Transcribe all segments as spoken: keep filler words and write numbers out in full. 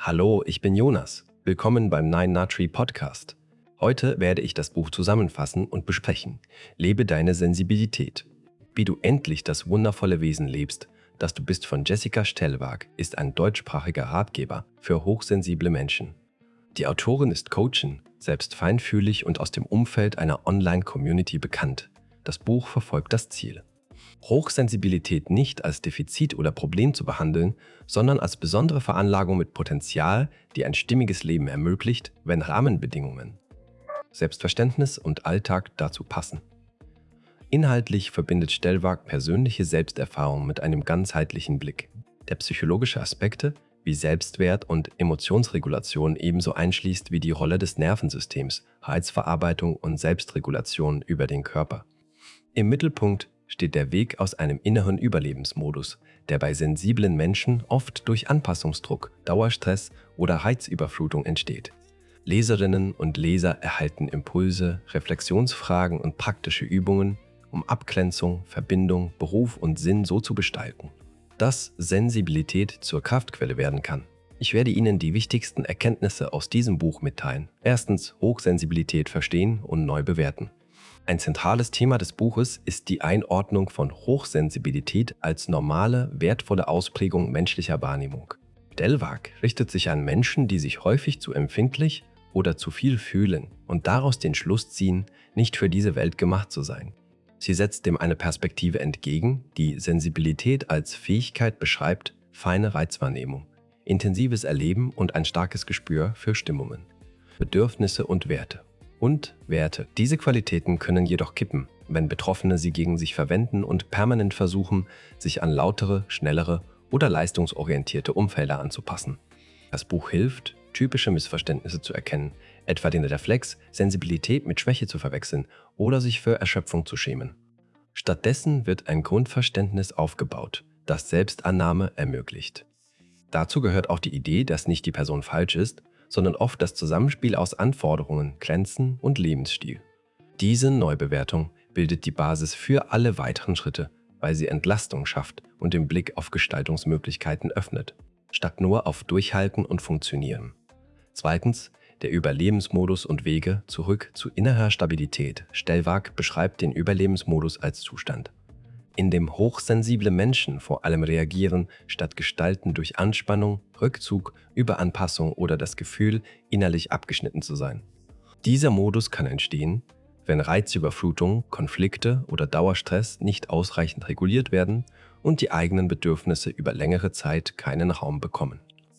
Hallo, ich bin Jonas. Willkommen beim Nine Nutri Podcast. Heute werde ich das Buch zusammenfassen und besprechen. Lebe deine Sensibilität. Wie du endlich das wundervolle Wesen lebst, das du bist von Jessica Stellwag, ist ein deutschsprachiger Ratgeber für hochsensible Menschen. Die Autorin ist Coachin, selbst feinfühlig und aus dem Umfeld einer Online-Community bekannt. Das Buch verfolgt das Ziel: Hochsensibilität nicht als Defizit oder Problem zu behandeln, sondern als besondere Veranlagung mit Potenzial, die ein stimmiges Leben ermöglicht, wenn Rahmenbedingungen, Selbstverständnis und Alltag dazu passen. Inhaltlich verbindet Stellwag persönliche Selbsterfahrung mit einem ganzheitlichen Blick, der psychologische Aspekte wie Selbstwert und Emotionsregulation ebenso einschließt wie die Rolle des Nervensystems, Reizverarbeitung und Selbstregulation über den Körper. Im Mittelpunkt steht der Weg aus einem inneren Überlebensmodus, der bei sensiblen Menschen oft durch Anpassungsdruck, Dauerstress oder Reizüberflutung entsteht. Leserinnen und Leser erhalten Impulse, Reflexionsfragen und praktische Übungen, um Abgrenzung, Verbindung, Beruf und Sinn so zu gestalten, dass Sensibilität zur Kraftquelle werden kann. Ich werde Ihnen die wichtigsten Erkenntnisse aus diesem Buch mitteilen. Erstens, Hochsensibilität verstehen und neu bewerten. Ein zentrales Thema des Buches ist die Einordnung von Hochsensibilität als normale, wertvolle Ausprägung menschlicher Wahrnehmung. Stellwag richtet sich an Menschen, die sich häufig zu empfindlich oder zu viel fühlen und daraus den Schluss ziehen, nicht für diese Welt gemacht zu sein. Sie setzt dem eine Perspektive entgegen, die Sensibilität als Fähigkeit beschreibt, feine Reizwahrnehmung, intensives Erleben und ein starkes Gespür für Stimmungen, Bedürfnisse und Werte. Und Werte. Diese Qualitäten können jedoch kippen, wenn Betroffene sie gegen sich verwenden und permanent versuchen, sich an lautere, schnellere oder leistungsorientierte Umfelder anzupassen. Das Buch hilft, typische Missverständnisse zu erkennen, etwa den Reflex, Sensibilität mit Schwäche zu verwechseln oder sich für Erschöpfung zu schämen. Stattdessen wird ein Grundverständnis aufgebaut, das Selbstannahme ermöglicht. Dazu gehört auch die Idee, dass nicht die Person falsch ist, sondern oft das Zusammenspiel aus Anforderungen, Grenzen und Lebensstil. Diese Neubewertung bildet die Basis für alle weiteren Schritte, weil sie Entlastung schafft und den Blick auf Gestaltungsmöglichkeiten öffnet, statt nur auf Durchhalten und Funktionieren. Zweitens, der Überlebensmodus und Wege zurück zu innerer Stabilität. Stellwag beschreibt den Überlebensmodus als Zustand, in dem hochsensible Menschen vor allem reagieren, statt gestalten durch Anspannung, Rückzug, Überanpassung oder das Gefühl, innerlich abgeschnitten zu sein. Dieser Modus kann entstehen, wenn Reizüberflutung, Konflikte oder Dauerstress nicht ausreichend reguliert werden und die eigenen Bedürfnisse über längere Zeit keinen Raum bekommen.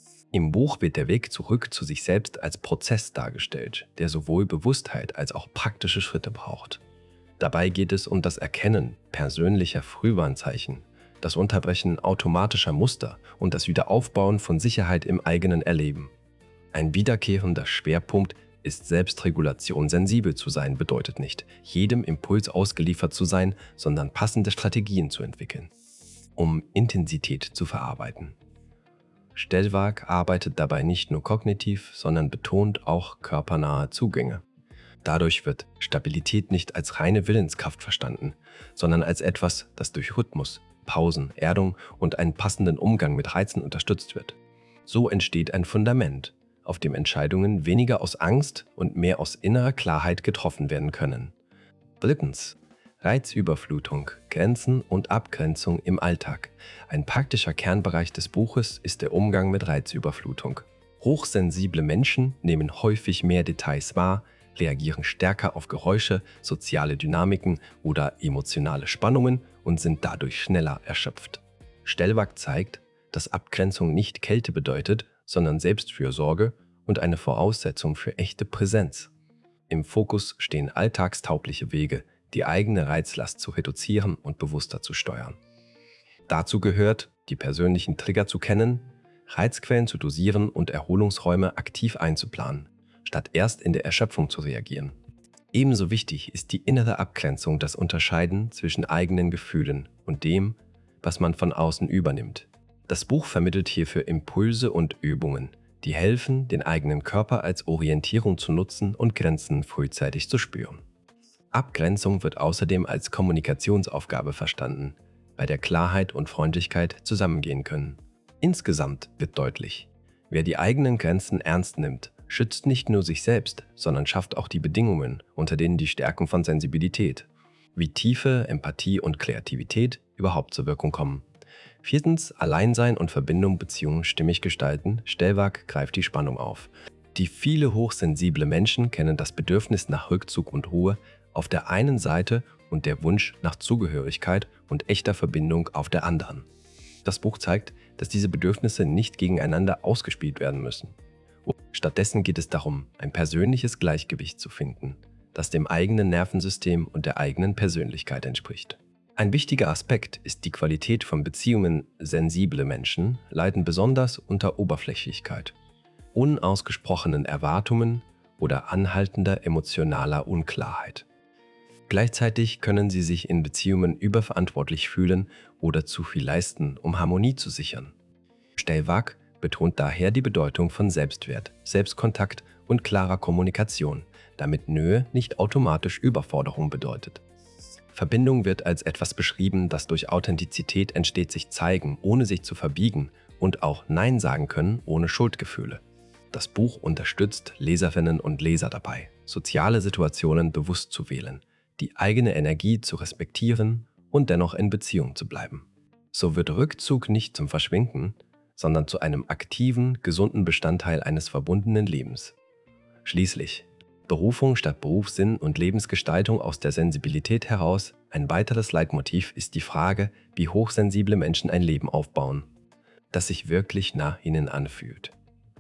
Im Buch wird der Weg zurück zu sich selbst als Prozess dargestellt, der sowohl Bewusstheit als auch praktische Schritte braucht. Dabei geht es um das Erkennen persönlicher Frühwarnzeichen, das Unterbrechen automatischer Muster und das Wiederaufbauen von Sicherheit im eigenen Erleben. Ein wiederkehrender Schwerpunkt ist Selbstregulation. Sensibel zu sein bedeutet nicht, jedem Impuls ausgeliefert zu sein, sondern passende Strategien zu entwickeln, um Intensität zu verarbeiten. Stellwag arbeitet dabei nicht nur kognitiv, sondern betont auch körpernahe Zugänge. Dadurch wird Stabilität nicht als reine Willenskraft verstanden, sondern als etwas, das durch Rhythmus, Pausen, Erdung und einen passenden Umgang mit Reizen unterstützt wird. So entsteht ein Fundament, auf dem Entscheidungen weniger aus Angst und mehr aus innerer Klarheit getroffen werden können. Drittens. Reizüberflutung, Grenzen und Abgrenzung im Alltag. Ein praktischer Kernbereich des Buches ist der Umgang mit Reizüberflutung. Hochsensible Menschen nehmen häufig mehr Details wahr, reagieren stärker auf Geräusche, soziale Dynamiken oder emotionale Spannungen und sind dadurch schneller erschöpft. Stellwag zeigt, dass Abgrenzung nicht Kälte bedeutet, sondern Selbstfürsorge und eine Voraussetzung für echte Präsenz. Im Fokus stehen alltagstaugliche Wege, die eigene Reizlast zu reduzieren und bewusster zu steuern. Dazu gehört, die persönlichen Trigger zu kennen, Reizquellen zu dosieren und Erholungsräume aktiv einzuplanen, statt erst in der Erschöpfung zu reagieren. Ebenso wichtig ist die innere Abgrenzung, das Unterscheiden zwischen eigenen Gefühlen und dem, was man von außen übernimmt. Das Buch vermittelt hierfür Impulse und Übungen, die helfen, den eigenen Körper als Orientierung zu nutzen und Grenzen frühzeitig zu spüren. Abgrenzung wird außerdem als Kommunikationsaufgabe verstanden, bei der Klarheit und Freundlichkeit zusammengehen können. Insgesamt wird deutlich, Wer die eigenen Grenzen ernst nimmt, schützt nicht nur sich selbst, sondern schafft auch die Bedingungen, unter denen die Stärken von Sensibilität, wie Tiefe, Empathie und Kreativität überhaupt zur Wirkung kommen. Viertens, Alleinsein und Verbindung Beziehungen stimmig gestalten. Stellwag greift die Spannung auf. Die viele hochsensible Menschen kennen das Bedürfnis nach Rückzug und Ruhe auf der einen Seite und der Wunsch nach Zugehörigkeit und echter Verbindung auf der anderen. Das Buch zeigt, dass diese Bedürfnisse nicht gegeneinander ausgespielt werden müssen. Stattdessen geht es darum, ein persönliches Gleichgewicht zu finden, das dem eigenen Nervensystem und der eigenen Persönlichkeit entspricht. Ein wichtiger Aspekt ist die Qualität von Beziehungen. Sensible Menschen leiden besonders unter Oberflächlichkeit, unausgesprochenen Erwartungen oder anhaltender emotionaler Unklarheit. Gleichzeitig können sie sich in Beziehungen überverantwortlich fühlen oder zu viel leisten, um Harmonie zu sichern. Stellwag betont daher die Bedeutung von Selbstwert, Selbstkontakt und klarer Kommunikation, damit Nähe nicht automatisch Überforderung bedeutet. Verbindung wird als etwas beschrieben, das durch Authentizität entsteht, sich zeigen, ohne sich zu verbiegen und auch Nein sagen können, ohne Schuldgefühle. Das Buch unterstützt Leserinnen und Leser dabei, soziale Situationen bewusst zu wählen, die eigene Energie zu respektieren und dennoch in Beziehung zu bleiben. So wird Rückzug nicht zum Verschwinden, sondern zu einem aktiven, gesunden Bestandteil eines verbundenen Lebens. Schließlich, Berufung statt Berufssinn und Lebensgestaltung aus der Sensibilität heraus. Ein weiteres Leitmotiv ist die Frage, wie hochsensible Menschen ein Leben aufbauen, das sich wirklich nach ihnen anfühlt.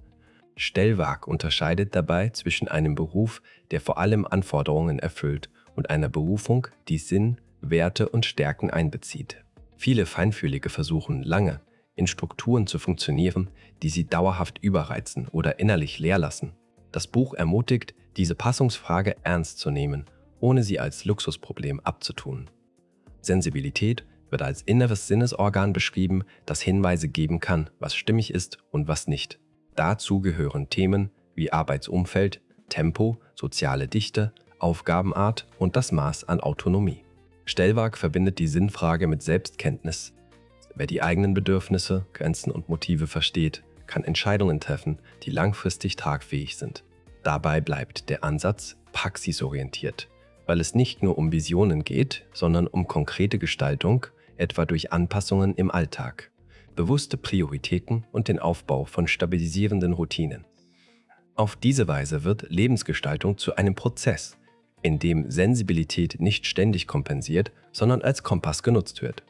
Stellwag unterscheidet dabei zwischen einem Beruf, der vor allem Anforderungen erfüllt, und einer Berufung, die Sinn, Werte und Stärken einbezieht. Viele Feinfühlige versuchen lange, in Strukturen zu funktionieren, die sie dauerhaft überreizen oder innerlich leer lassen. Das Buch ermutigt, diese Passungsfrage ernst zu nehmen, ohne sie als Luxusproblem abzutun. Sensibilität wird als inneres Sinnesorgan beschrieben, das Hinweise geben kann, was stimmig ist und was nicht. Dazu gehören Themen wie Arbeitsumfeld, Tempo, soziale Dichte, Aufgabenart und das Maß an Autonomie. Stellwag verbindet die Sinnfrage mit Selbstkenntnis. Wer die eigenen Bedürfnisse, Grenzen und Motive versteht, kann Entscheidungen treffen, die langfristig tragfähig sind. Dabei bleibt der Ansatz praxisorientiert, weil es nicht nur um Visionen geht, sondern um konkrete Gestaltung, etwa durch Anpassungen im Alltag, bewusste Prioritäten und den Aufbau von stabilisierenden Routinen. Auf diese Weise wird Lebensgestaltung zu einem Prozess, in dem Sensibilität nicht ständig kompensiert, sondern als Kompass genutzt wird.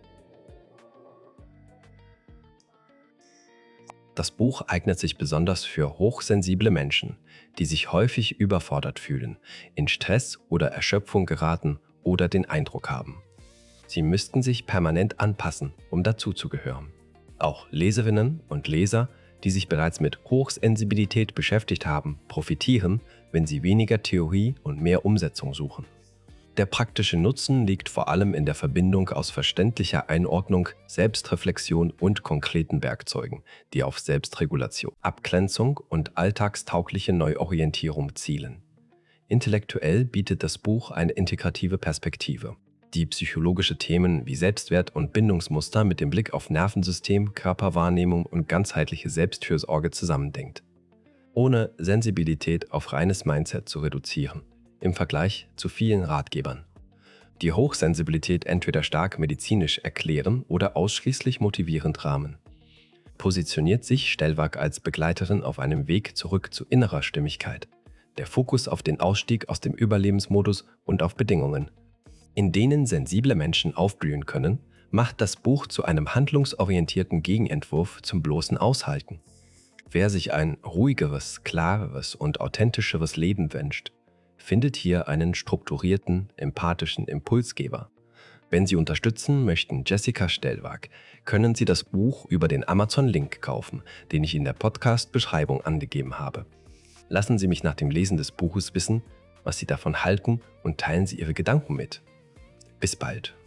Das Buch eignet sich besonders für hochsensible Menschen, die sich häufig überfordert fühlen, in Stress oder Erschöpfung geraten oder den Eindruck haben, sie müssten sich permanent anpassen, um dazuzugehören. Auch Leserinnen und Leser, die sich bereits mit Hochsensibilität beschäftigt haben, profitieren, wenn sie weniger Theorie und mehr Umsetzung suchen. Der praktische Nutzen liegt vor allem in der Verbindung aus verständlicher Einordnung, Selbstreflexion und konkreten Werkzeugen, die auf Selbstregulation, Abgrenzung und alltagstaugliche Neuorientierung zielen. Intellektuell bietet das Buch eine integrative Perspektive, die psychologische Themen wie Selbstwert und Bindungsmuster mit dem Blick auf Nervensystem, Körperwahrnehmung und ganzheitliche Selbstfürsorge zusammendenkt, ohne Sensibilität auf reines Mindset zu reduzieren, im Vergleich zu vielen Ratgebern, die Hochsensibilität entweder stark medizinisch erklären oder ausschließlich motivierend rahmen. Positioniert sich Stellwag als Begleiterin auf einem Weg zurück zu innerer Stimmigkeit, der Fokus auf den Ausstieg aus dem Überlebensmodus und auf Bedingungen, in denen sensible Menschen aufblühen können, macht das Buch zu einem handlungsorientierten Gegenentwurf zum bloßen Aushalten. Wer sich ein ruhigeres, klareres und authentischeres Leben wünscht, findet hier einen strukturierten, empathischen Impulsgeber. Wenn Sie unterstützen möchten Jessica Stellwag, können Sie das Buch über den Amazon-Link kaufen, den ich in der Podcast-Beschreibung angegeben habe. Lassen Sie mich nach dem Lesen des Buches wissen, was Sie davon halten und teilen Sie Ihre Gedanken mit. Bis bald.